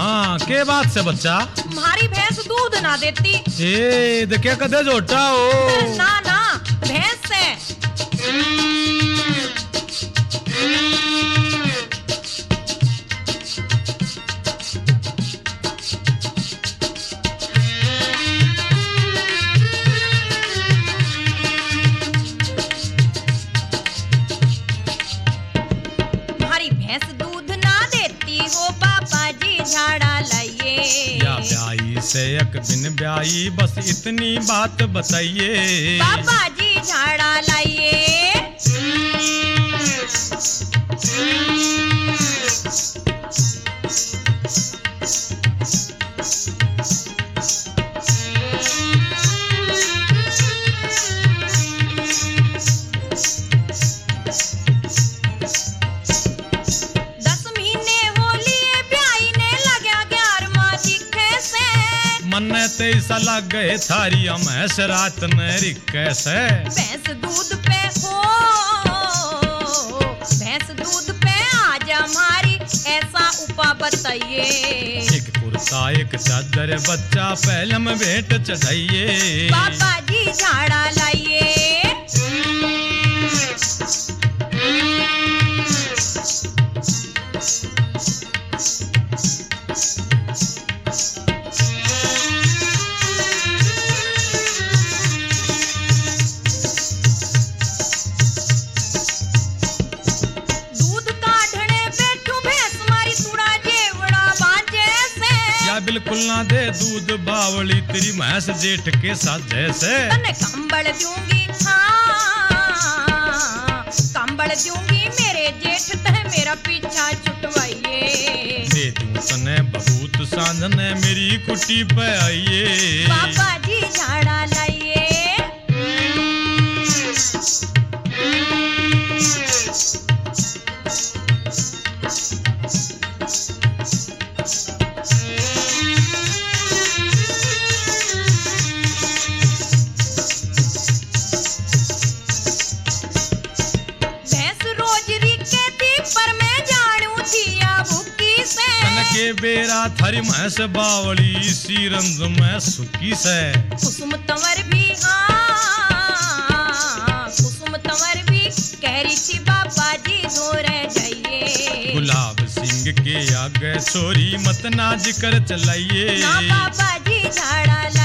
हाँ के बात से बच्चा? हमारी भैंस दूध ना देती। ए देखे कदे झोटा हो। ना ना भैंस से। हमारी भैंस दूध ना देती हो पापा जी झाड़ा लाइए। या ब्याई से एक दिन ब्याई बस इतनी बात बताइए। पापा जी झाड़ा लाइए। मन्ने तेईसा लग गए थारी अमैस रात ने रिक्के से। भैंस दूध पे हो, भैंस दूध पे आज हमारी ऐसा उपा बताइए। एक कुर्ता एक चादर बच्चा पहले में भेंट चढ़ाइए। पापा जी झाड़ा लाइए। बिल्कुल ना दे दूध बावली तेरी भैंस जेठ के साथ जैसे। तन्ने कंबल दूंगी, हाँ कंबल दूंगी मेरे जेठ तह मेरा पीछा छुटवाइए। दे दूं तने बहुत सांझने मेरी कुटी पे आइए। पापा जी झाड़ा लाइए। के बेरा थारी भैंस बावली सी रंग में सुखी से। कुसुम तंवर भी, हाँ कुसुम तंवर भी कह रही थी बाबा जी धो रह जाइए। गुलाब सिंह के आगे छोरी मत नाज कर चलाइए। ना बाबा जी झाड़ा